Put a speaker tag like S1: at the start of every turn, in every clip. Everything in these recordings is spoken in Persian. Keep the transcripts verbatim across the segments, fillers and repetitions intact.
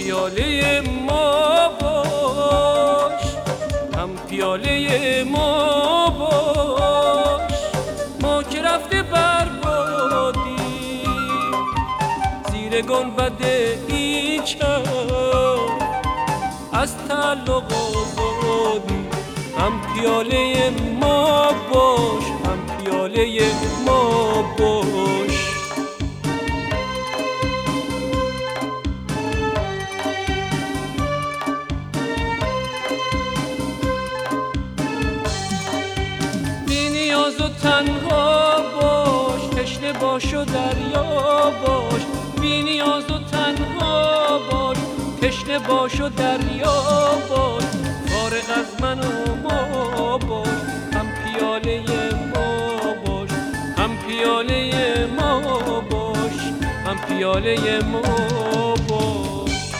S1: پیاله ما باش، هم پیاله ما باش. ما که رفته بربادی زیر گنبد این شهر، از تعلق آزادی. هم پیاله ما باش، هم پیاله ما باش. بی نیاز و تنها باش، تشنه باش و دریا باش. بی نیاز و تنها باش، تشنه باش و دریا باش. فارغ از من و ما باش، هم پیاله ما باش، هم پیاله ما باش، هم پیاله ما باش.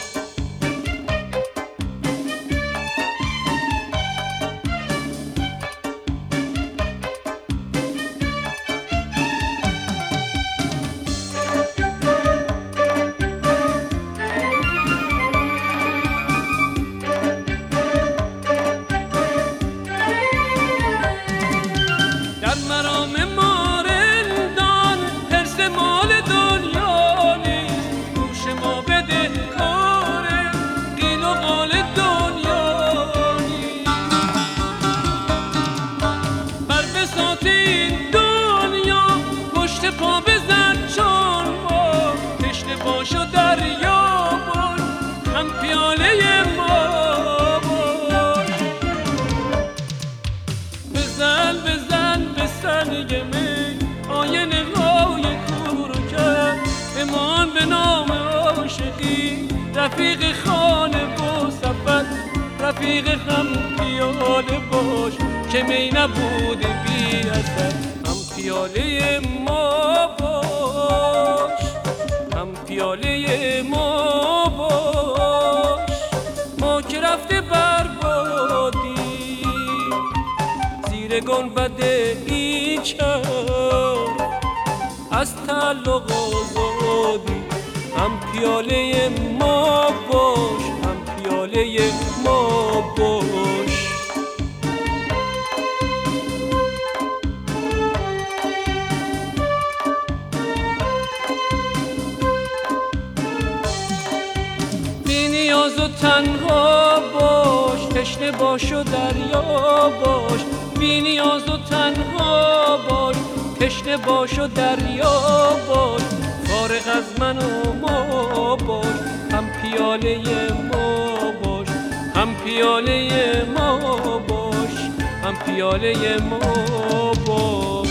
S1: رفیق خانه و سفر، رفیق هم پیاله باش که می نبود بی اثر. هم پیاله ما باش، هم پیاله ما باش. ما که رفته بربادی زیر گنبد این شهر، از تعلق آزادی. هم پیاله ما باش، هم پیاله ما باش. بی نیاز و تنها باش، تشنه باش و دریا باش. بی نیاز و تنها باش، تشنه باش و دریا باش. فارغ از من و ما باش، هم پیاله ما باش، هم پیاله ما باش، هم پیاله ما باش.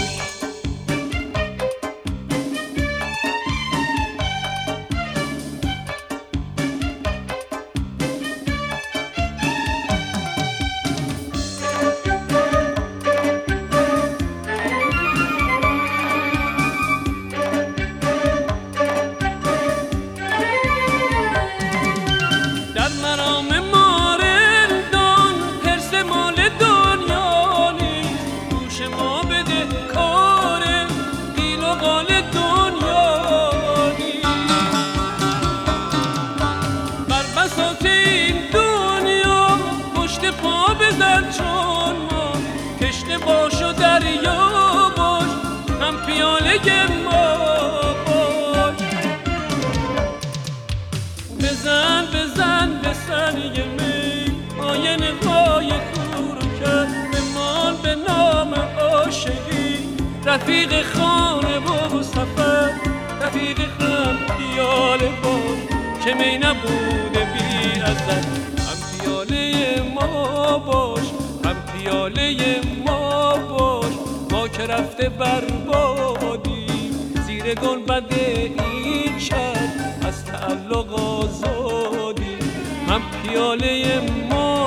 S1: تشنه باش و دریا باش، هم پیاله ما باش. بزن بزن به سنگ می آینه های کور کرد. بمان به نام عاشقی رفیق خانه و سفر، رفیق هم پیاله باش که می نبوده بی ازل. هم پیاله ما باش، هم پیاله ما باش. ما که رفته بربادی زیر گنبد این شهر، از تعلق آزادی. هم پیاله ما